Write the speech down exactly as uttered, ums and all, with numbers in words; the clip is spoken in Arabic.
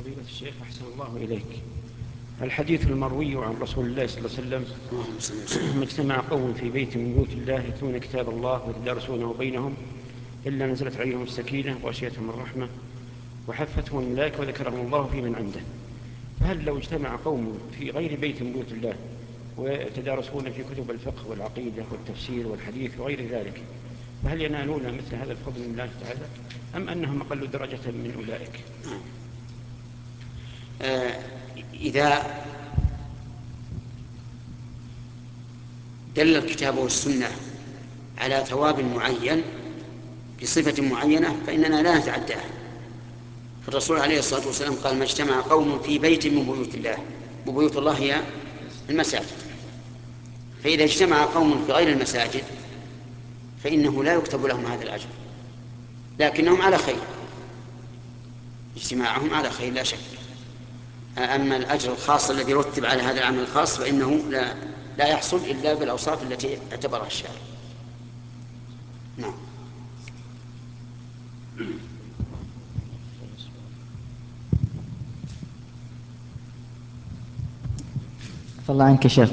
فضيلة الشيخ أحسن الله إليك. الحديث المروي عن رسول الله صلى الله عليه وسلم: ما اجتمع قوم في بيت من بيوت الله يتلون كتاب الله ويتدارسونه بينهم إلا نزلت عليهم السكينة وغشيتهم الرحمة وحفتهم الملائكة وذكرهم الله في من عنده. فهل لو اجتمع قوم في غير بيت من بيوت الله ويتدارسون في كتب الفقه والعقيدة والتفسير والحديث وغير ذلك، فهل ينالون مثل هذا الفضل من الله تعالى أم أنهم أقل درجة من أولئك؟ آه إذا دل الكتاب والسنة على ثواب معين بصفة معينة فإننا لا نتعداه. الرسول عليه الصلاة والسلام قال: ما اجتمع قوم في بيت من بيوت الله، وبيوت الله هي المساجد. فإذا اجتمع قوم في غير المساجد فإنه لا يكتب لهم هذا الأجر، لكنهم على خير، اجتماعهم على خير لا شك. أما الأجر الخاص الذي رتب على هذا العمل الخاص فإنه لا, لا يحصل إلا بالأوصاف التي اعتبرها الشارع. نعم. عفى الله عنك يا شيخ.